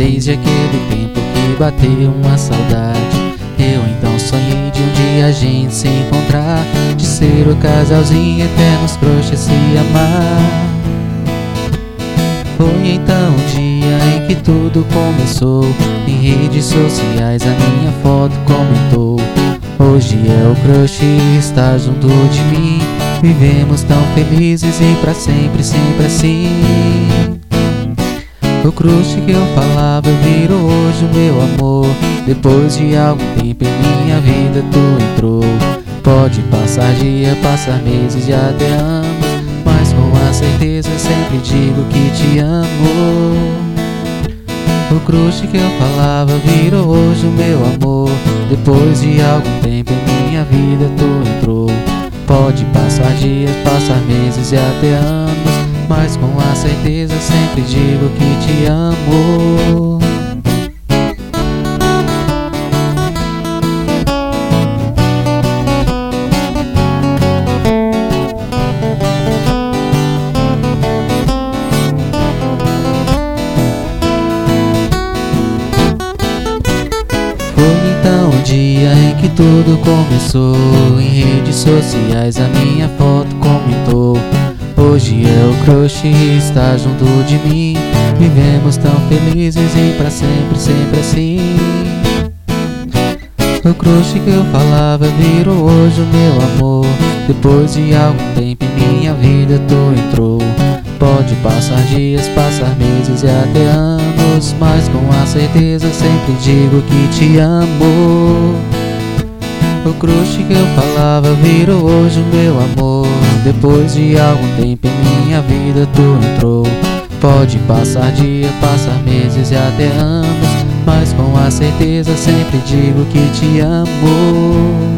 Desde aquele tempo que bateu uma saudade, eu então sonhei de um dia a gente se encontrar, de ser o casalzinho eternos crush se amar. Foi então o dia em que tudo começou. Em redes sociais a minha foto comentou: hoje é o crush e está junto de mim. Vivemos tão felizes e pra sempre, sempre assim. O crush que eu falava virou hoje o meu amor. Depois de algum tempo em minha vida tu entrou. Pode passar dia, passar meses e até anos, mas com a certeza sempre digo que te amo. O crush que eu falava virou hoje o meu amor. Depois de algum tempo em minha vida tu entrou. Pode passar dias, passar meses e até anos, mas com a certeza sempre digo que te amo. Foi então o dia em que tudo começou. Em redes sociais a minha foto comentou: hoje é o crush e está junto de mim. Vivemos tão felizes e pra sempre, sempre assim. O crush que eu falava virou hoje o meu amor. Depois de algum tempo em minha vida tu entrou. Pode passar dias, passar meses e até anos, mas com a certeza sempre digo que te amo. O crush que eu falava virou hoje o meu amor. Depois de algum tempo em minha vida tu entrou. Pode passar dias, passar meses e até anos, mas com a certeza sempre digo que te amo.